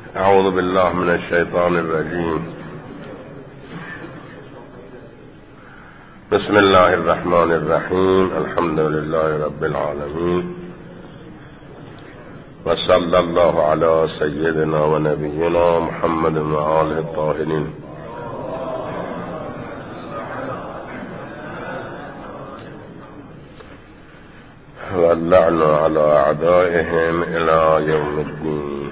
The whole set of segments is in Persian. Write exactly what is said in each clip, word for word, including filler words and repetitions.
اعوذ بالله من الشیطان الرجیم. بسم الله الرحمن الرحیم. الحمد لله رب العالمین و صلی الله علی سیدنا و نبینا محمد و آله الطاهرین. و اللعن علی اعدائهم الی یوم الدین.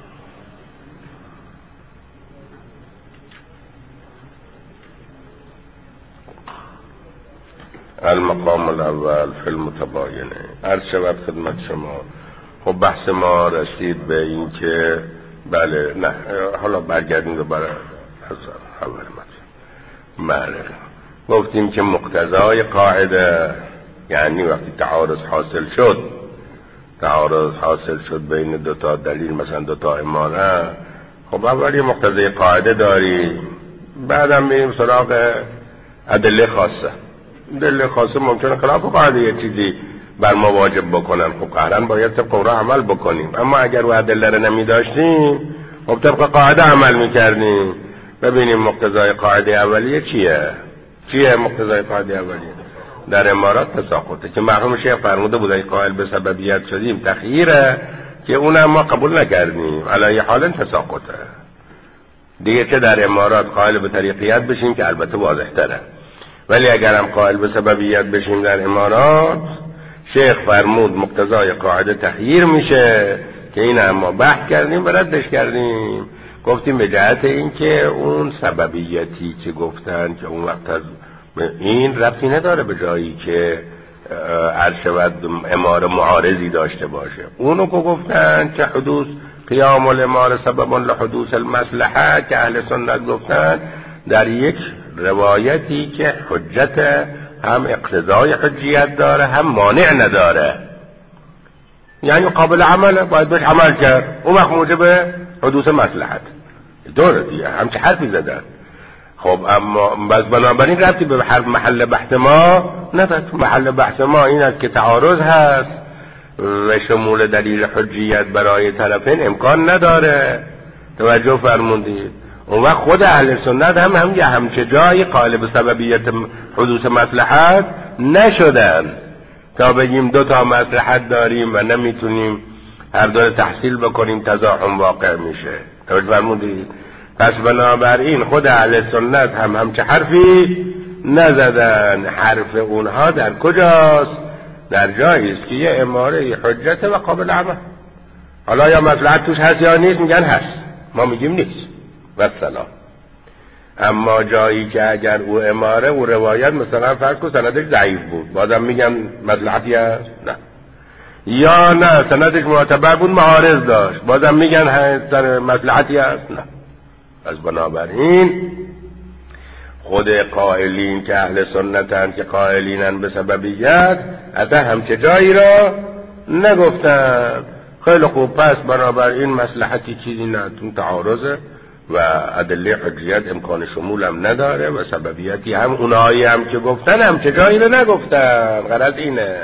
المقام الاول فی المتباینه. عرض شود خدمت شما. خب بحث ما رسید به این که بله نه حالا برگردیم دوباره از اول مطلب. بله گفتیم که مقتضای قاعده یعنی وقتی تعارض حاصل شد تعارض حاصل شد بین دو تا دلیل، مثلا دو تا اماره، خب اولی مقتضای قاعده داریم، بعدم میریم سراغ ادله خاصه. دلیل خاصه ممکنه خلاف قاعده یه چیزی بر ما واجب بکنن، خب قهرن باید طبق اون عمل بکنیم. اما اگر و ادله رو نمی داشتیم خب طبق قاعده عمل میکردیم. ببینیم مقتضای قاعده اولیه چیه؟ چیه مقتضای قاعده اولیه؟ در امارات تساقطه که مرحوم شیخ فرموده بود ای قائل به سببیت شدیم تخییره، که اونم ما قبول نکردیم. علی حال تساقطه دیگه، چه در امارات قائل به طریقیت بشیم که البته واضح تره، ولی اگرم قائل به سببیت بشیم در امارات، شیخ فرمود مقتضای قاعده تخییر میشه، که این هم ما بحث کردیم و ردش کردیم. گفتیم به جهت این که اون سببیتی که گفتن که اون وقت از این ربطی نداره به جایی که عرض شود اماره معارضی داشته باشه. اونو که گفتن که حدوث قیام الاماره سبب لحدوث المصلحه، که اهل سنت گفتن در یک روایتی که حجت هم اقتضای حجیت داره هم مانع نداره، یعنی قابل عمله، باید بهش عمل کرد، اون وقت موجب حدوث مصلحت دوره دیگه. همچه حرفی زدن. خب اما بس بنابراین ربطی به محل بحث ما نداره. محل بحث ما این است که تعارض هست و شمول دلیل حجیت برای طرفین امکان نداره. توجه فرمودید؟ اون وقت خود اهل سنت هم هم یه همچه جایی قائل به سببیت حدوث مصلحت نشدن تا بگیم دو تا مصلحت داریم و نمیتونیم هر دو تحصیل بکنیم، تزاحم واقع میشه. توجه فرمودید؟ پس بنابراین خود اهل سنت هم همچه حرفی نزدن. حرف اونها در کجاست؟ در جایی است که یه اماره حجت و قابل عمل. حالا یا مصلحت توش هست یا نیست، میگن هست، ما میگیم نیست و سلام. اما جایی که اگر او اماره او روایت مثلا فرض کن سندش ضعیف بود، بازم میگن مصلحتی هست؟ نه. یا نه سندش معتبر بود معارض داشت، بازم میگن هست مصلحتی هست؟ نه. از بنابراین خود قائلین که اهل سنتن که قائلینن به سببیت اصلا همچه جایی را نگفتن. خیلی خوب، پس بنابراین مصلحتی چیزی نه، تعارضه و ادله حجیت امکان شمول هم نداره و سببیتی هم اونایی هم که گفتن همچه جایی را نگفتن. غرض اینه.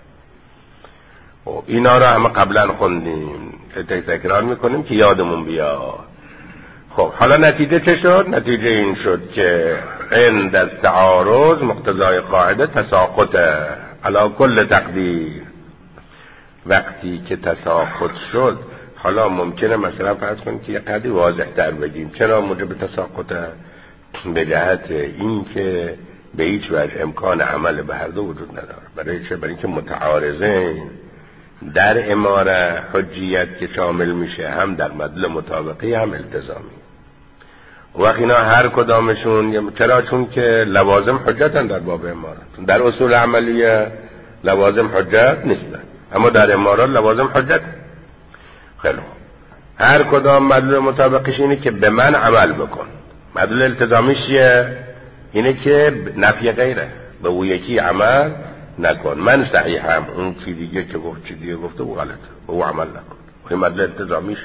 خب اینا را همه قبلا خوندیم، تکرار میکنیم که یادمون بیاد. خب حالا نتیجه چه شد؟ نتیجه این شد که عند التعارض مقتضای قاعده تساقطه علی کل تقدیر. وقتی که تساقط شد، حالا ممکنه مثلا فرض کنیم که یه قدری واضح تر بگیم چرا موجب تساقطه؟ به جهت این که به هیچ وجه امکان عمل به هر دو وجود نداره. برای چه؟ برای اینکه متعارضین در اماره حجیت که شامل میشه هم در مدل مطابقی هم التزامی. وقت اینا هر کدامشون، چرا؟ چون که لوازم حجتن در باب امارات. در اصول عملیه لوازم حجت نیستن، اما در امارات لوازم حجت. خیلی هر کدام مدل مطابقش اینه که به من عمل بکن. مدل التزامیش چیه؟ اینه که نفی غیره، به او یکی عمل نکن. من صحیحم، اون چی دیگه که گفت چی دیگه گفته او غلطه، به او عمل نکن. این مدل التزامیش.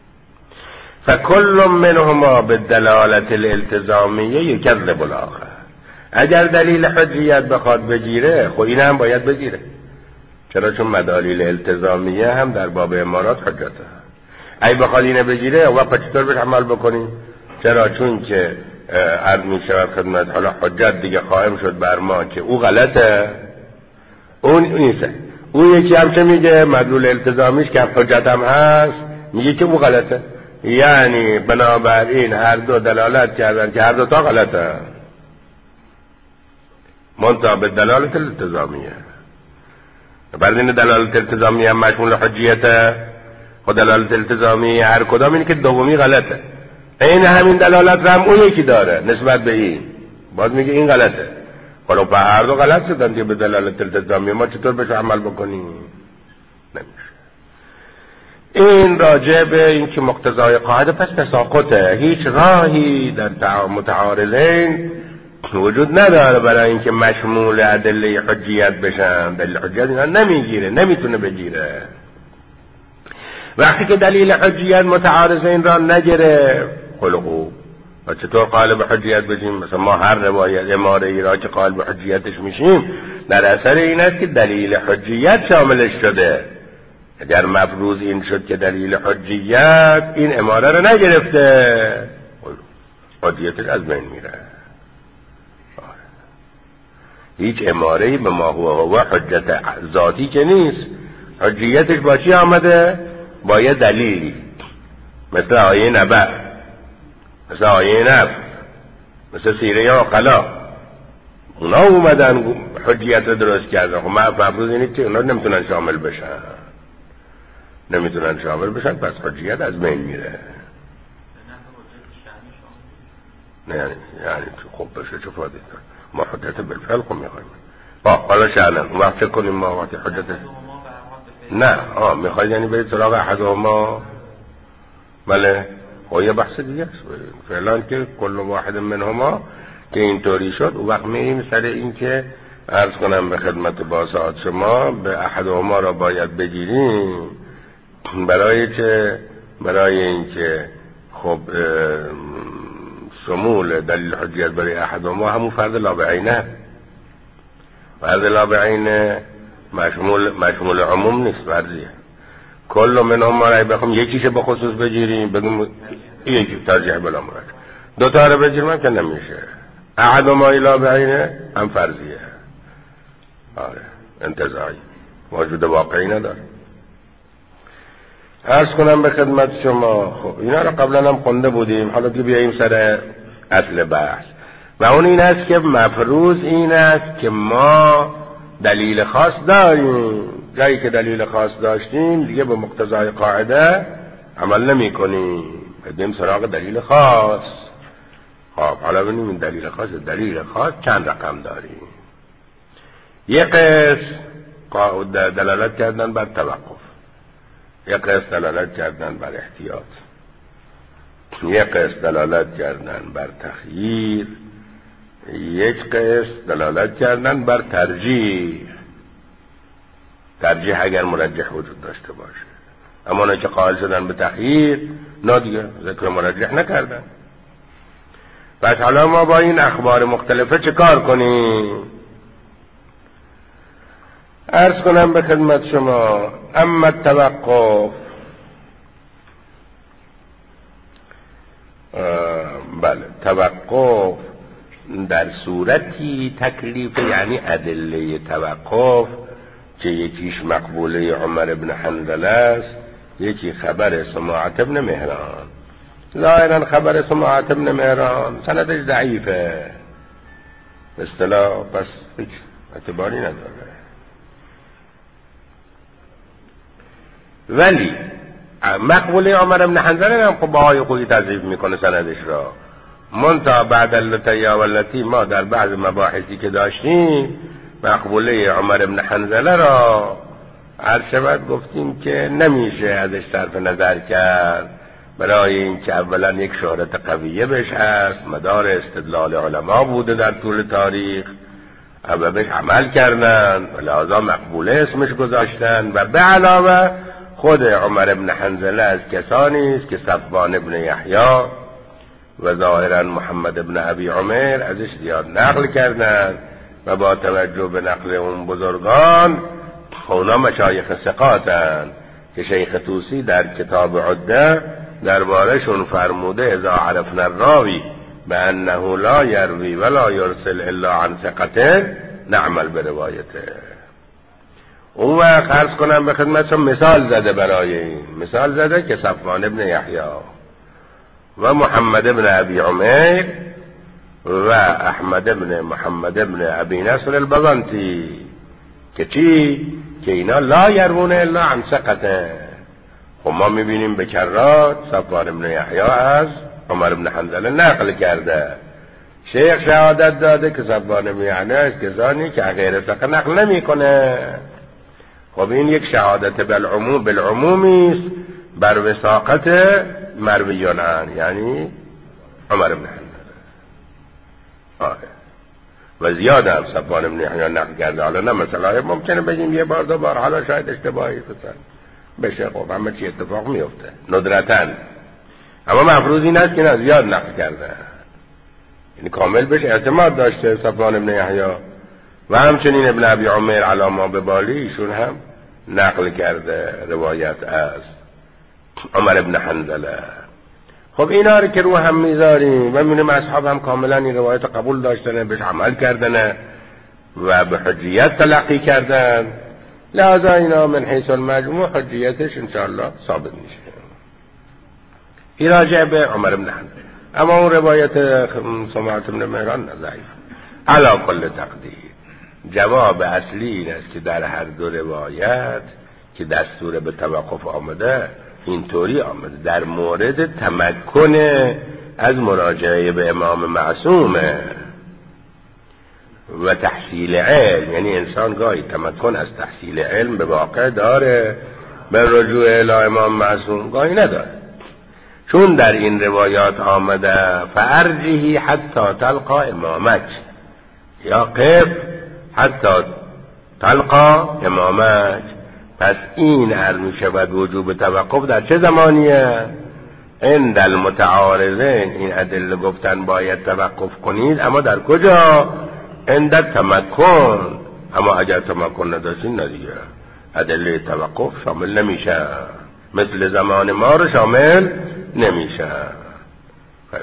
فکل منهما بالدلالة الالتزامیه یکذب الاخر. اگر دلیل حجیت بخواد بگیره، خب این هم باید بگیره. چرا؟ چون مدالیل التزامیه هم در باب امارات حجته. ای بخواد اینه بگیره و چطور بهش عمل بکنیم؟ چرا؟ چون که عرض می شود خدمت حالا حجت دیگه قائم شد بر ما که او غلطه، اون نیست. اون یکی هم چه میگه؟ مدلول التزامیش که حجت هم هست میگه که او غلطه. یعنی بنابراین هر دو دلالت کردن که هر دو تا غلطه، منتها به دلالت التزامیه. بعد این دلالت التزامیه هم مشمول حجیته و دلالت التزامی هر کدام اینه که دومی غلطه. این همین دلالت هم اون یکی داره نسبت به این، باز میگه این غلطه. حالا به هر دو غلط شدن دیگه به دلالت التزامی، ما چطور بهش عمل بکنیم؟ نمیشه. این راجع به این که مقتضای قاعده پس تساقطه، هیچ راهی در متعارضین وجود نداره برای اینکه مشمول ادله حجیت بشن. دلیل حجیت اینا نمیگیره، نمیتونه بگیره. وقتی که دلیل حجیت متعارضین را نگیره خلقو و چطور قائل به حجیت بشیم؟ مثلا ما هر روایت اماره ای را که قائل به حجیتش میشیم در اثر این است که دلیل حجیت شاملش شده. اگر مفروض این شد که دلیل حجیت این اماره را نگرفته، حجیتش از بین میره. هیچ اماره‌ای به ما هو هو حجت ذاتی که نیست. حجیتش با چی آمده؟ با یه دلیلی، مثل آیه نبأ، مثل آیه نفس، مثل سیره عقلا. اونا اومدن حجیت رو درست کردن. خب مفروض اینه که اونا نمیتونن شامل بشن، نمیتونن شامل بشن، پس حجیت از بین میره. نه یعنی یعنی خب بشه چه فایده داره؟ ما حجت بالفعل خب میخوایم. حالا شأنه اون وقت چه کنیم؟ ما وقتی حجت نه آه میخواید یعنی برید سراغ احدهما. بله خب یه بحث دیگه است فعلا که کل واحد منهما که اینطوری شد. اون وقت میریم سر این که عرض کنم به خدمت باسعاد شما به احدهما را باید بگیریم برای که برای این که خب شمول دلیل حجیت برای احدهما همون فرض لا بعینه. فرض لا بعینه مشمول مشمول عموم نیست، فرضیه. کل منهما را بخوام یکیش به خصوص بگیریم بگیم یکی ترجیح بلا مراد، دو تا رو بگیریم که نمیشه. احدهما لا بعینه هم فرضیه، آره انتزاعی، موجود واقعی نداره. عرض کنم به خدمت شما خب اینا رو قبلا هم خونده بودیم، حالا دیگه بیاییم سر اصل بحث و اون این است که مفروض این است که ما دلیل خاص داریم. جایی که دلیل خاص داشتیم دیگه به مقتضای قاعده عمل نمی کنیم، بدیم سراغ دلیل خاص. خب حالا ببینیم این دلیل خاص دلیل خاص چند رقم داریم. یک قسم دلالت کردن بر توقف، یک قسم دلالت کردن بر احتیاط، یک قسم دلالت کردن بر تخییر، یک قسم دلالت کردن بر ترجیح. ترجیح اگر مرجح وجود داشته باشه، اما نه که قائل شدن به تخییر نه دیگه ذکر مرجح نکردن. پس حالا ما با این اخبار مختلفه چه کار کنیم؟ عرض کنم به خدمت شما اما توقف، بله توقف در صورتی تکلیف یعنی ادله توقف که یکیش مقبوله عمر ابن حنظله است، یکی خبر سماعت ابن مهران. ظاهرا خبر سماعت ابن مهران سندش ضعیفه به اصطلاح، پس هیچ اعتباری نداره. ولی مقبوله عمر ابن حنظله هم خب باهای خوبی تضعیف میکنه سندش را. منتها بعد اللتیا واللتی ما در بعض مباحثی که داشتیم مقبوله عمر ابن حنظله را عرض شود گفتیم که نمیشه ازش صرف نظر کرد، برای این که اولا یک شهرت قویه بهش هست، مدار استدلال علما بوده در طول تاریخ و بهش عمل کردن و لذا مقبوله اسمش گذاشتن. و به علاوه خود عمر ابن حنظله از کسانی است که صفوان ابن یحیی و ظاهرا محمد ابن ابی عمر ازش زیاد نقل کردند و با توجه به نقل اون بزرگان اونا مشایخ ثقاتند که شیخ طوسی در کتاب عده دربارهشون فرموده اذا عرفنا الراوی بانه لا یروی ولا یرسل الا عن ثقته نعمل به روایته. اون وقت عرض کنم به خدمتشون مثال زده برای این، مثال زده که صفوان ابن یحیی و محمد ابن ابی عمیر و احمد ابن محمد ابن ابی نصر البزنطی که چی؟ که اینا لا یروون الا عن ثقته. خب ما میبینیم به کرات صفوان ابن یحیی از عمر ابن حنظله نقل کرده، شیخ شهادت داده که صفوان ابن یحیی از کسانی که غیر ثقه نقل نمیکنه. خب این یک شهادت بالعموم بالعمومی است بر وثاقت مرویان عن، یعنی عمر بن حنظله. آه. و زیاده هم صفوان ابن یحیی نقل کرده. حالا نه مثلا ممکنه بگیم یه بار دو بار، حالا شاید اشتباهی بشه، خب همه چی اتفاق میفته ندرتن، اما مفروض این است که نه زیاد نقل کرده، یعنی کامل بهش اعتماد داشته صفوان ابن یحیی. و همچنین ابن ابی عمیر علاما به بالی ایشون هم نقل کرده روایت از عمر ابن حنظله. خب اینا رو که رو هم میذاریم و میبینیم اصحاب هم کاملا این روایت قبول داشتن، بهش عمل کردن و به حجیت تلقی کردن، لذا اینا من حیث المجموع حجیتش انشاءالله ثابت میشه. این راجع به عمر ابن حنظله. اما اون روایت سماعت ابن مهران ضعیف. علی کل تقدیر جواب اصلی این است که در هر دو روایت که دستور به توقف آمده اینطوری آمده در مورد تمکن از مراجعه به امام معصومه و تحصیل علم، یعنی انسان گاهی تمکن از تحصیل علم به واقع داره، به رجوع الی امام معصوم گاهی نداره. چون در این روایات آمده فارجحی حتی تلقا امامک یا قف حتی تلقا امامک، پس این عرض می شود وجوب توقف در چه زمانیه؟ عند المتعارضین، این ادله گفتن باید توقف کنید، اما در کجا؟ عند تمکن. اما اگر تمکن نداشتین ندیگه ادله توقف شامل نمیشه، مثل زمان ما رو شامل نمیشه. خیلی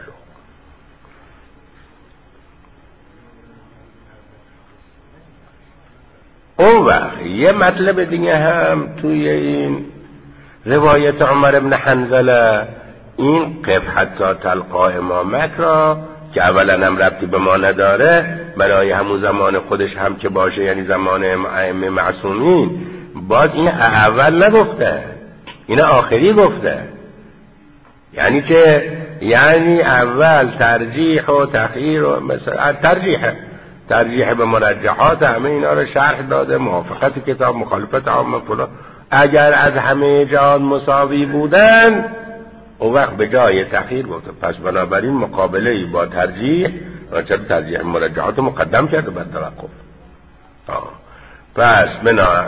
اون وقت یه مطلب دیگه هم توی این روایت عمر ابن حنظله، این قف حتی تلقا امامک را که اولا هم ربطی به ما نداره، برای همون زمان خودش هم که باشه، یعنی زمان ائمه معصومین، باز این اول نگفته، این آخری گفته. یعنی که یعنی اول ترجیح و تخییر و مثلا ترجیح ترجیح به مرجحات همه اینا رو شرح داده، موافقت کتاب، مخالفت عامه فلان. اگر از همه جهات مساوی بودن اون وقت به جای تخییر گفته، پس بنابراین مقابله با ترجیح، چرا ترجیح مرجحات مقدم کرده بعد توقف. آه. پس بنا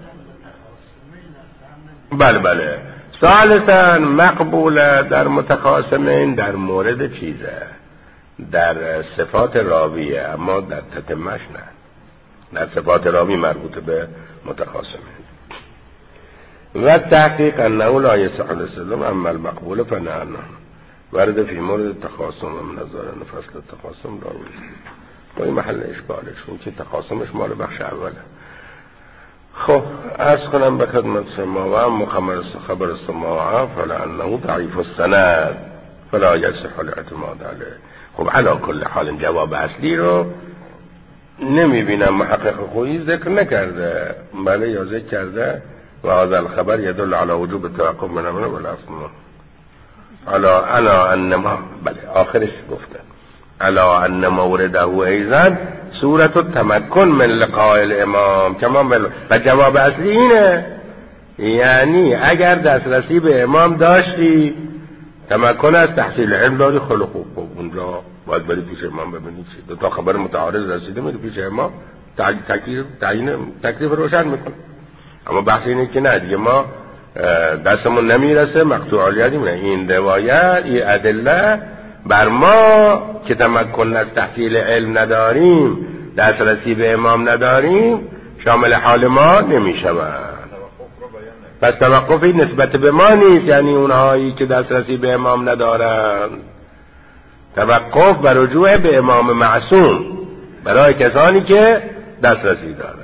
بله بله ثالثا مقبوله در متخاصمین در مورد چیزه، در صفات راویه، اما در تتمش نه، در صفات راوی مربوط به متخاصمین. و تحقیق انه لا یصح الاستدلال اما المقبول فنعنه ورد فی مورد تخاصم و نظرن فصل تخاصم راوی. و این محل اشکالش اون که تخاصمش مال بخش اوله. خب عرض کنم به خدمت شما و اما خبر السماع فلانه ضعیف السند فلا یصح الاعتماد علیه. خب علا کل حال جواب اصلی رو نمیبینم محقق خویی ذکر نکرده، بله یا ذکر کرده و هذا الخبر يدل على وجوب التوقف من امر والاصل على انا انما بله آخرش گفته على ان مورده ایضا صورت التمکن من لقاء الامام کما بل... و جواب اصلی اینه، یعنی اگر دسترسی به امام داشتی تمکن از تحصیل علم داری، خیلی خوب، اونجا باید بری پیش امام ببینید چی دو تا خبر متعارض رسیده، میری پیش امام تکلیف تعیین تکلیف روشن میکنه. اما بحث اینه که نه دیگه ما دستمون نمیرسه، مقطوع علیتیم، این روایت این ادله بر ما که تمکن از تحصیل علم نداریم، دسترسی به امام نداریم، شامل حال ما نمیشود. پس توقفی نسبت به ما نیست، یعنی اونهایی که دسترسی به امام ندارند. توقف بر رجوع به امام معصوم برای کسانی که دسترسی دارند.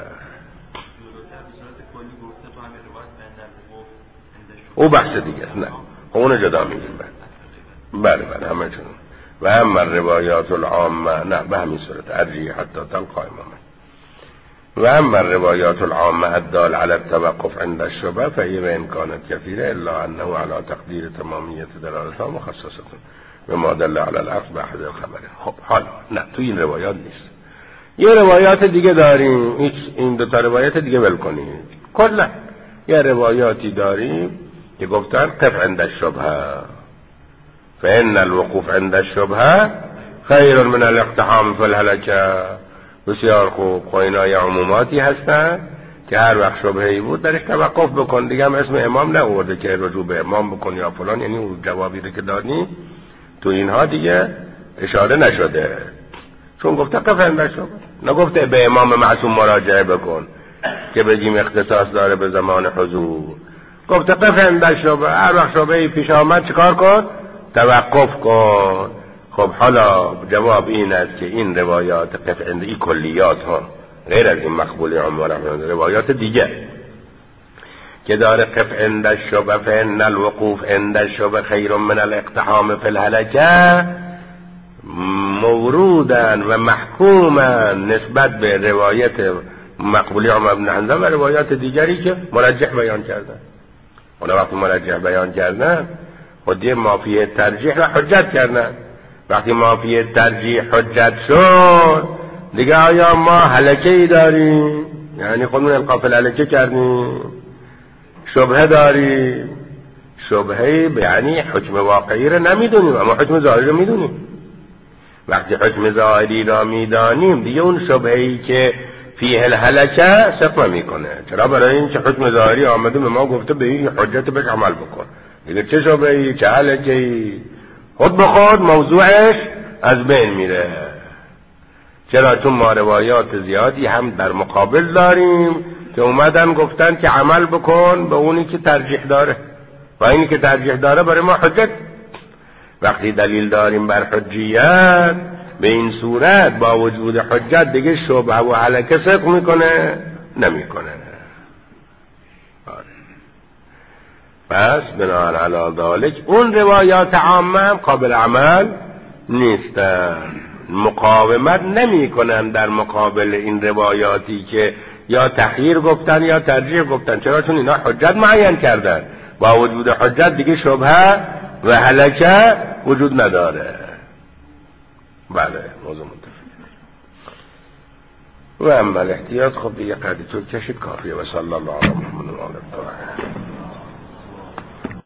او بحث دیگه است. نه اون جدا میگیم. بله بله همه چون و اما روایات العامه، نه به همین صورت ارجی حتی تلقا امامه. و اما روایات العامه الدال على التوقف عند الشبهه فهي وان كانت كثيره الا انه على تقدير تمامیت دلالتها مخصصه بما دل على الاخذ باحد الخبر. خب حالا نه تو این روایات نیست. یه روایات دیگه داریم، این دو تا روایت دیگه ول کنید. کلا یه روایاتی داریم که گفتن قف عند الشبهه فإن الوقوف عند الشبهه خیر من الاقتحام فی الهلكه. بسیار خوب. خوینای عموماتی هستن که هر وقت شبهه‌ای بود درش توقف بکن. دیگه هم اسم امام نآورده که رجوع به امام بکن یا فلان، یعنی اون جوابی رو که دادی تو اینها دیگه اشاره نشده، چون گفته قف عند الشبهه، نگفته به امام معصوم مراجعه بکن که بگیم اختصاص داره به زمان حضور. گفته قف عند الشبهه، هر وقت شبهه‌ای پیش آمد چیکار کن؟ توقف کن. خب حالا جواب این است که این روایات قف عند این کلیات ها غیر از این مقبول عمر روایات دیگه که داره قف عند الشبهه فإن الوقوف عند الشبهه خیر من الاقتحام فی الهلكه مورودا و محکوما نسبت به روایت مقبولی عمر بن حنظله و روایات دیگری که مرجح بیان کردن. اونا وقتی مرجح بیان کردن خودی مافی ترجیح و حجت کردن. وقتی مافی ترجیح حجت شد دیگه آیا ما هلکه‌ای داریم، یعنی خودمون القاف الهلکه کردیم، شبهه داریم. شبهه یعنی حکم واقعی رو نمیدونیم اما حکم ظاهری رو میدونیم. وقتی حکم ظاهری را میدانیم دیگه اون شبهه‌ای که فیه الهلکه صدق میکنه. چرا؟ برای این که حکم ظاهری آمده به ما گفته به این حجت بهش عمل بکن. دیگه چه شبهه‌ای چه هلکه‌ای خود به خود موضوعش از بین میره. چرا؟ چون ما روایات زیادی هم در مقابل داریم که اومدن گفتن که عمل بکن به اونی که ترجیح داره و اینی که ترجیح داره برای ما حجت. وقتی دلیل داریم بر حجیت به این صورت با وجود حجت دیگه شبهه و هلکه صدق میکنه نمیکنه. پس بناء علی ذلک اون روایات عامه هم قابل عمل نیستن، مقاومت نمی کنن در مقابل این روایاتی که یا تخییر گفتن یا ترجیح گفتن. چرا؟ چون اینا حجت معین کردن. با وجود حجت دیگه شبهه و هلکه وجود نداره. بله موضوع منتفی. و اما الاحتیاط خب دیگه قدی تو کشید کافیه. و صلی الله علی محمد و آله الطاهرین.